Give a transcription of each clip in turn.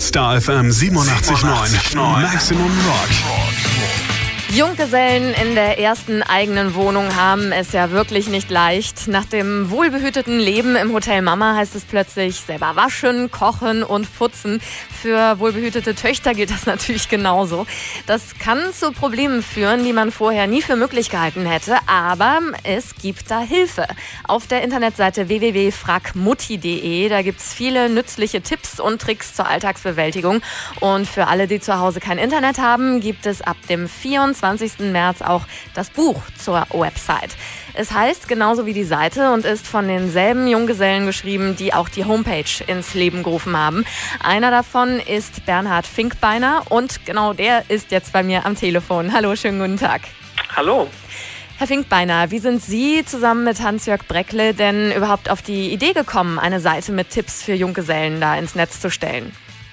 Star FM 87,9 Maximum Rock. Junggesellen in der ersten eigenen Wohnung haben es ja wirklich nicht leicht. Nach dem wohlbehüteten Leben im Hotel Mama heißt es plötzlich selber waschen, kochen und putzen. Für wohlbehütete Töchter gilt das natürlich genauso. Das kann zu Problemen führen, die man vorher nie für möglich gehalten hätte. Aber es gibt da Hilfe. Auf der Internetseite www.fragmutti.de, da gibt es viele nützliche Tipps und Tricks zur Alltagsbewältigung. Und für alle, die zu Hause kein Internet haben, gibt es ab dem 24. März auch das Buch zur Website. Es heißt genauso wie die Seite und ist von denselben Junggesellen geschrieben, die auch die Homepage ins Leben gerufen haben. Einer davon ist Bernhard Finkbeiner und genau der ist jetzt bei mir am Telefon. Hallo, schönen guten Tag. Hallo. Herr Finkbeiner, wie sind Sie zusammen mit Hans-Jörg Breckle denn überhaupt auf die Idee gekommen, eine Seite mit Tipps für Junggesellen da ins Netz zu stellen?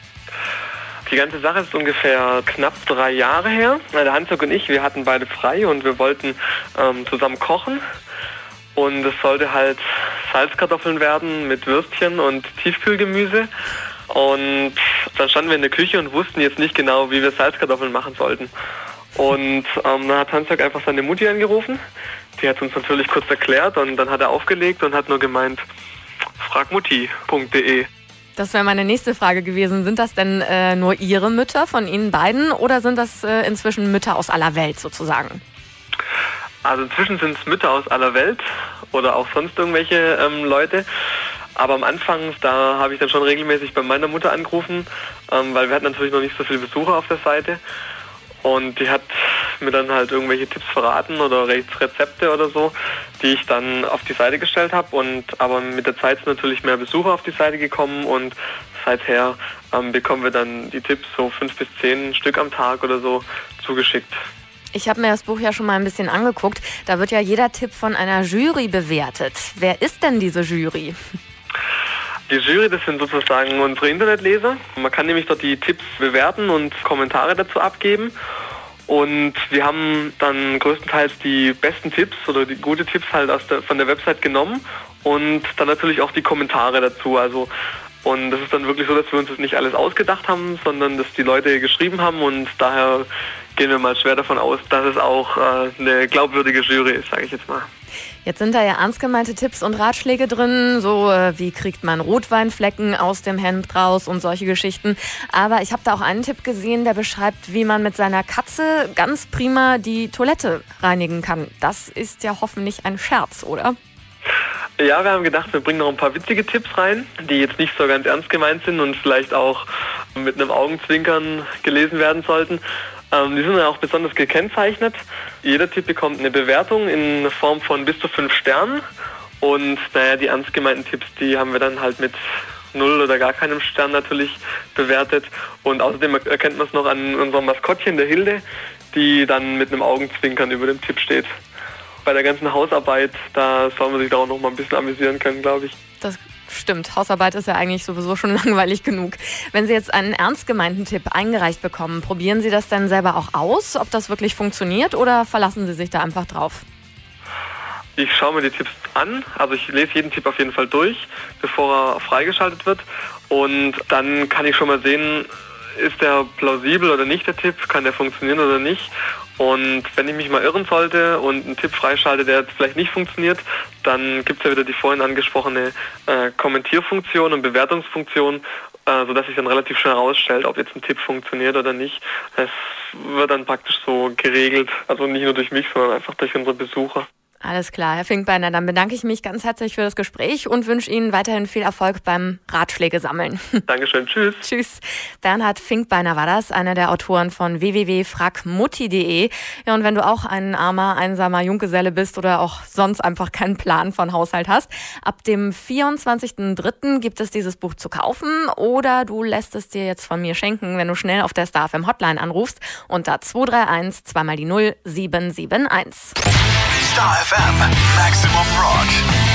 Die ganze Sache ist ungefähr knapp 3 Jahre her. Der Hans-Jörg und ich, wir hatten beide frei und wir wollten zusammen kochen. Und es sollte halt Salzkartoffeln werden mit Würstchen und Tiefkühlgemüse. Und dann standen wir in der Küche und wussten jetzt nicht genau, wie wir Salzkartoffeln machen sollten. Und dann hat Hans-Jörg einfach seine Mutti angerufen. Die hat uns natürlich kurz erklärt und dann hat er aufgelegt und hat nur gemeint, fragmutti.de. Das wäre meine nächste Frage gewesen. Sind das denn nur Ihre Mütter von Ihnen beiden oder sind das inzwischen Mütter aus aller Welt sozusagen? Also inzwischen sind es Mütter aus aller Welt oder auch sonst irgendwelche Leute. Aber am Anfang, da habe ich dann schon regelmäßig bei meiner Mutter angerufen, weil wir hatten natürlich noch nicht so viele Besucher auf der Seite. Und die hat mir dann halt irgendwelche Tipps verraten oder Rezepte oder so, die ich dann auf die Seite gestellt habe. Aber mit der Zeit sind natürlich mehr Besucher auf die Seite gekommen und seither bekommen wir dann die Tipps so 5 bis 10 Stück am Tag oder so zugeschickt. Ich habe mir das Buch ja schon mal ein bisschen angeguckt. Da wird ja jeder Tipp von einer Jury bewertet. Wer ist denn diese Jury? Die Jury, das sind sozusagen unsere Internetleser. Man kann nämlich dort die Tipps bewerten und Kommentare dazu abgeben. Und wir haben dann größtenteils die besten Tipps oder die gute Tipps halt von der Website genommen und dann natürlich auch die Kommentare dazu. Und das ist dann wirklich so, dass wir uns das nicht alles ausgedacht haben, sondern dass die Leute geschrieben haben und daher gehen wir mal schwer davon aus, dass es auch eine glaubwürdige Jury ist, sage ich jetzt mal. Jetzt sind da ja ernst gemeinte Tipps und Ratschläge drin, so wie kriegt man Rotweinflecken aus dem Hemd raus und solche Geschichten. Aber ich habe da auch einen Tipp gesehen, der beschreibt, wie man mit seiner Katze ganz prima die Toilette reinigen kann. Das ist ja hoffentlich ein Scherz, oder? Ja, wir haben gedacht, wir bringen noch ein paar witzige Tipps rein, die jetzt nicht so ganz ernst gemeint sind und vielleicht auch mit einem Augenzwinkern gelesen werden sollten. Die sind ja auch besonders gekennzeichnet. Jeder Tipp bekommt eine Bewertung in Form von bis zu 5 Sternen. Und die ernst gemeinten Tipps, die haben wir dann halt mit 0 oder gar keinem Stern natürlich bewertet. Und außerdem erkennt man es noch an unserem Maskottchen, der Hilde, die dann mit einem Augenzwinkern über dem Tipp steht. Bei der ganzen Hausarbeit, da soll man sich da auch noch mal ein bisschen amüsieren können, glaube ich. Das stimmt. Hausarbeit ist ja eigentlich sowieso schon langweilig genug. Wenn Sie jetzt einen ernst gemeinten Tipp eingereicht bekommen, probieren Sie das dann selber auch aus, ob das wirklich funktioniert oder verlassen Sie sich da einfach drauf? Ich schaue mir die Tipps an, also ich lese jeden Tipp auf jeden Fall durch, bevor er freigeschaltet wird. Und dann kann ich schon mal sehen, ist der plausibel oder nicht, der Tipp, kann der funktionieren oder nicht. Und wenn ich mich mal irren sollte und einen Tipp freischalte, der jetzt vielleicht nicht funktioniert, dann gibt es ja wieder die vorhin angesprochene Kommentierfunktion und Bewertungsfunktion, sodass sich dann relativ schnell herausstellt, ob jetzt ein Tipp funktioniert oder nicht. Es wird dann praktisch so geregelt, also nicht nur durch mich, sondern einfach durch unsere Besucher. Alles klar, Herr Finkbeiner, dann bedanke ich mich ganz herzlich für das Gespräch und wünsche Ihnen weiterhin viel Erfolg beim Ratschläge sammeln. Dankeschön, tschüss. Tschüss. Bernhard Finkbeiner war das, einer der Autoren von www.fragmutti.de. Ja, und wenn du auch ein armer, einsamer Junggeselle bist oder auch sonst einfach keinen Plan von Haushalt hast, ab dem 24.03. gibt es dieses Buch zu kaufen oder du lässt es dir jetzt von mir schenken, wenn du schnell auf der Star FM Hotline anrufst unter 231 2 mal die 0 771. Star FM Maximum Rock.